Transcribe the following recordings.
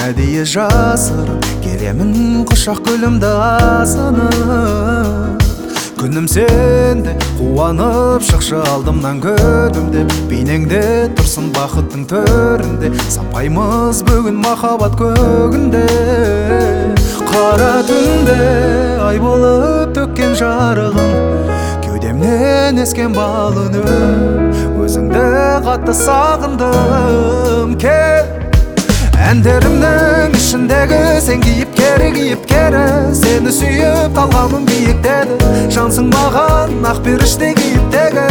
әдейі жасырып келемін құшақ гүлімді асынып. Күнім сенде қуанып шықшы алдымнан күлімдеп, бейнеңде тұрсын бақыттың төрінде, самғаймыз бүгін махаббат көгінде. Қара түнде ай болып төккен жарығын, кеудемнен ескен бал үнім, өзіңді қатты сағындым. Кел әндерімнің ішіндегі сен кейіпкері, сені сүйіп талғамым биіктеді. Жансың маған ақ періште кейіптегі,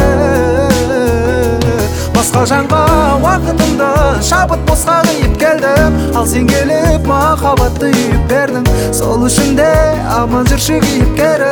басқа жанға уақытымды шабыт босқа қиып келдім. Ал сен келіп махаббатты үйіп бердің, сол үшін де аман жүрші кейіпкері.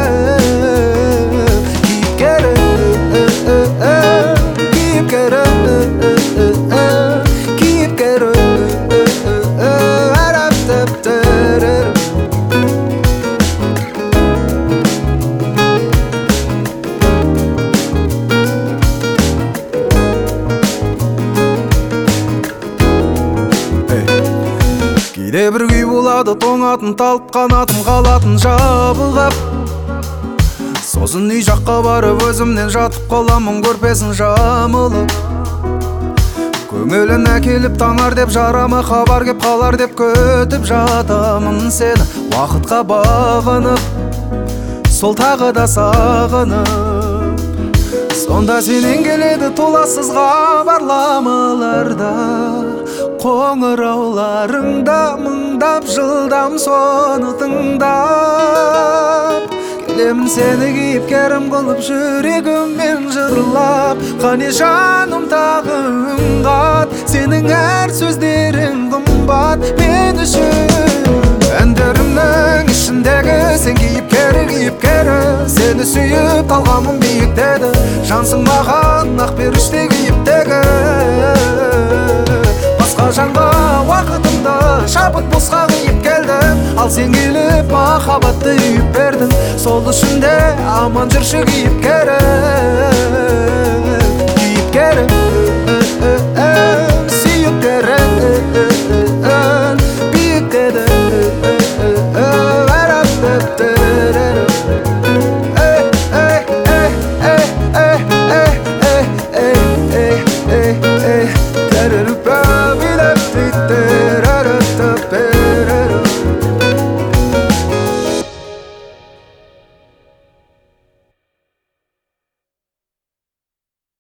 Кейде бір күй болады, тоңатын талып қанатым қалатын жабылғап. Сосын үй жаққа барып өзімнен жатып қаламын көрпесін жамылып. Көңілін әкеліп таңар деп жарама хабар кеп қалар деп күтіп жатамын сені. Уақытқа бағынып, сол тағы да сағынып. Сонда сенен келеді толассыз хабарламаларда, қоңырауларыңда мыңдап жылдам соны тыңдап. Келемін сені кейіпкерім қылып жүрегіммен жырлап. Қане жаным тағы үн қат, сенің әр сөздерің қымбат мен үшін. Әндерімнің ішіндегі сен кейіпкері, сені сүйіп талғамым биіктеді. Жансың маған ақ періште кейіптегі, басқа жанға уақытымды шабыт босқа қиып келдім. Ал сен келіп махаббатты үйіп бердің, сол үшін де аман жүрші кейіпкері.